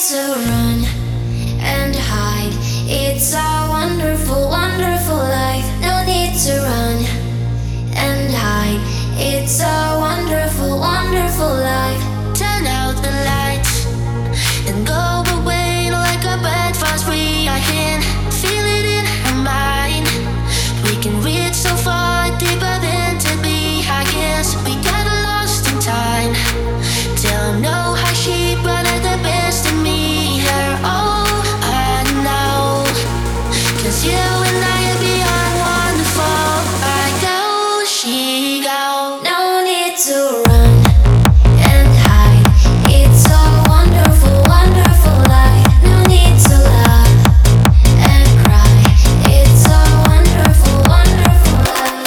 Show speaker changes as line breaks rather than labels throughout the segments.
to run and hide. It's a wonderful, wonderful life. No need to run and hide. It's a wonderful, wonderful life.
Turn out the lights and go away like a bird flies free. I can feel it in her mind. We can reach so far deeper than to be. I guess we got lost in time. Don't know how she brought out the best in me. You're all I know. 'Cause you and I are beyond wonderful. I go, she go.
No need to run and hide. It's a wonderful, wonderful life. No need to laugh and cry. It's a wonderful, wonderful life.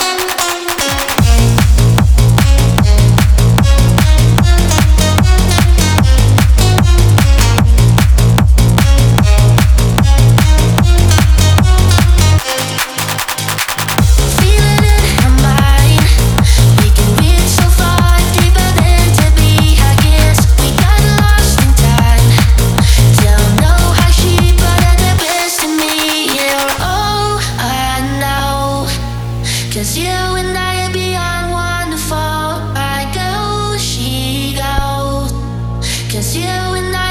Feel it in her mind. We can reach so far deeper than to be. I guess we got lost in time. Don't know how she brought out the best in me. You're all I know. 'Cause you and I are beyond wonderful. I go, she goes. 'Cause you and I